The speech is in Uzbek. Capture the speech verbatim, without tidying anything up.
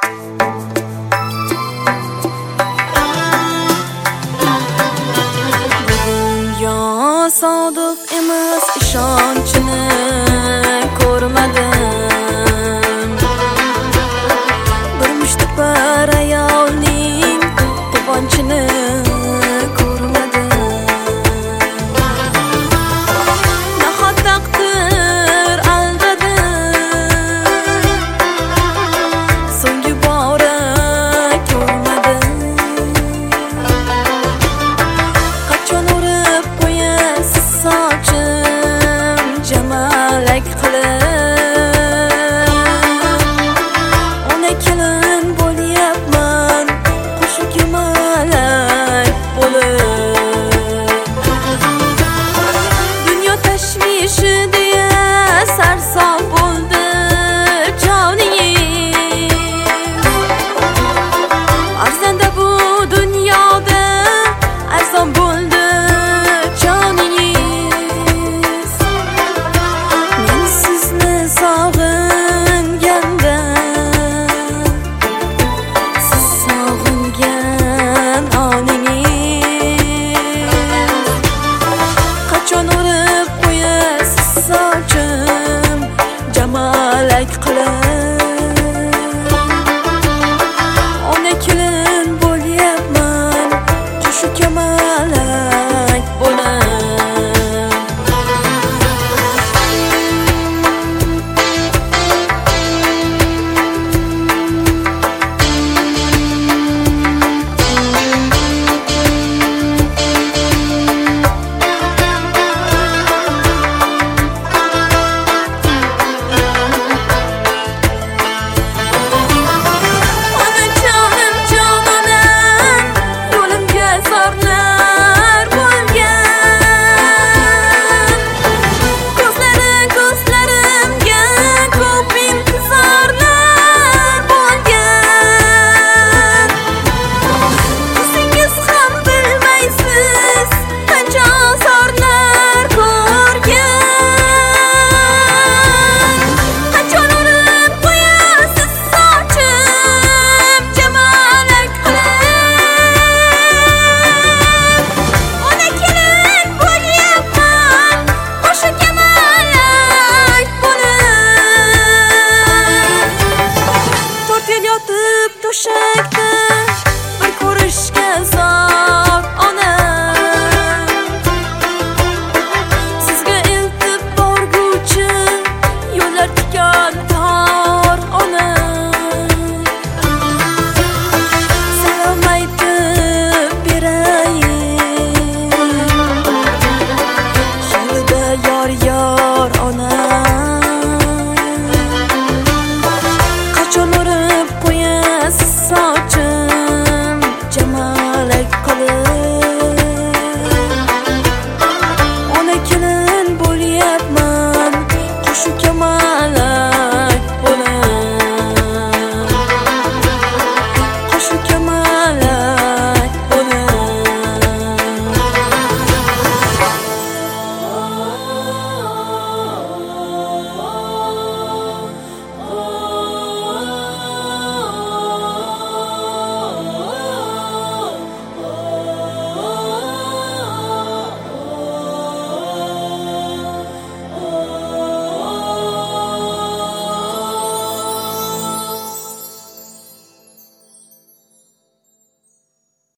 Sodiq emas ishonchini ko'rmadim. Bir mushtipar ayolning quvonchini ko'rmadim. Nahot taqdir aldadi, so'nggi bora ko'rmadim. Qachon urib qo'yasiz sochim jamalak qilib, ona kelin bo'lyapman qo'shiq kemalak bo'lib. Dunyo tashvishi deya sarson bo'ldi joningiz. Arzanda bu dunyoda arzon bo'ldi joningiz. Men sizni sog'inganda, siz sog'ingan oningiz. Qachon urib qo'yasiz sochim jamalak qilib, ona kelin bo'lyapman qo'shiq kemalak bo'lib. To'shakda bir ko'rishga zor onam, sizga eltib borguvchi yo'llar tikan